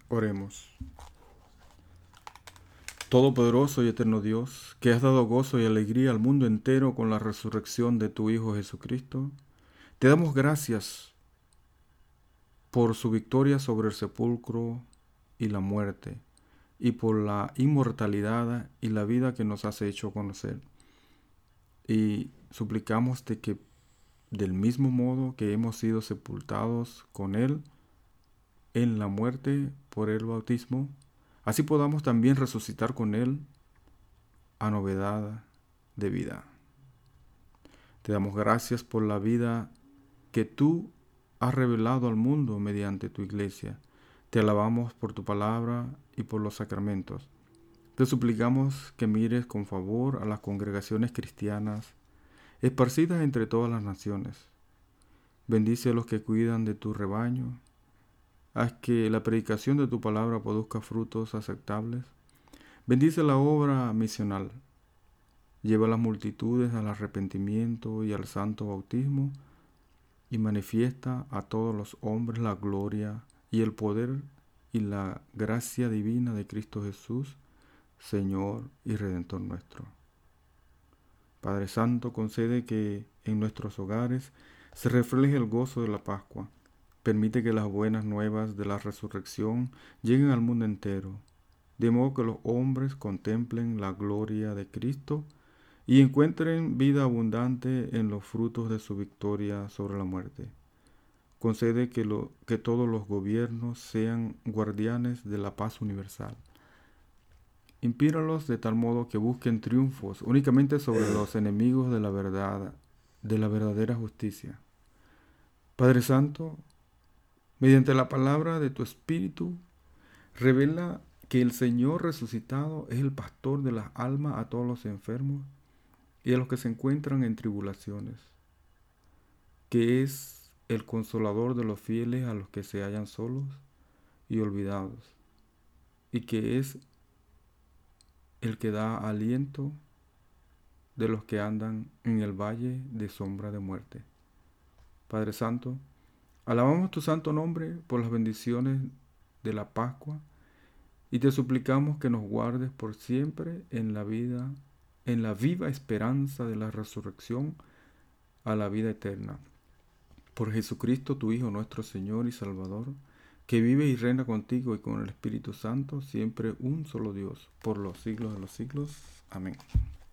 Oremos. Todopoderoso y eterno Dios, que has dado gozo y alegría al mundo entero con la resurrección de tu Hijo Jesucristo, te damos gracias por su victoria sobre el sepulcro y la muerte, y por la inmortalidad y la vida que nos has hecho conocer. Y suplicamos de que del mismo modo que hemos sido sepultados con Él en la muerte por el bautismo, así podamos también resucitar con Él a novedad de vida. Te damos gracias por la vida que tú has revelado al mundo mediante tu iglesia. Te alabamos por tu palabra y por los sacramentos. Te suplicamos que mires con favor a las congregaciones cristianas esparcidas entre todas las naciones. Bendice a los que cuidan de tu rebaño. Haz que la predicación de tu palabra produzca frutos aceptables. Bendice la obra misional. Lleva a las multitudes al arrepentimiento y al santo bautismo y manifiesta a todos los hombres la gloria y el poder y la gracia divina de Cristo Jesús, Señor y Redentor nuestro. Padre Santo, concede que en nuestros hogares se refleje el gozo de la Pascua. Permite que las buenas nuevas de la resurrección lleguen al mundo entero, de modo que los hombres contemplen la gloria de Cristo y encuentren vida abundante en los frutos de su victoria sobre la muerte. Concede que todos los gobiernos sean guardianes de la paz universal. Inspíralos de tal modo que busquen triunfos únicamente sobre los enemigos de la verdad, de la verdadera justicia. Padre Santo, mediante la palabra de tu Espíritu, revela que el Señor resucitado es el pastor de las almas a todos los enfermos y a los que se encuentran en tribulaciones, que es el consolador de los fieles a los que se hallan solos y olvidados, y que es el que da aliento de los que andan en el valle de sombra de muerte. Padre Santo, alabamos tu santo nombre por las bendiciones de la Pascua y te suplicamos que nos guardes por siempre en la vida, en la viva esperanza de la resurrección a la vida eterna. Por Jesucristo, tu Hijo, nuestro Señor y Salvador, que vive y reina contigo y con el Espíritu Santo, siempre un solo Dios, por los siglos de los siglos. Amén.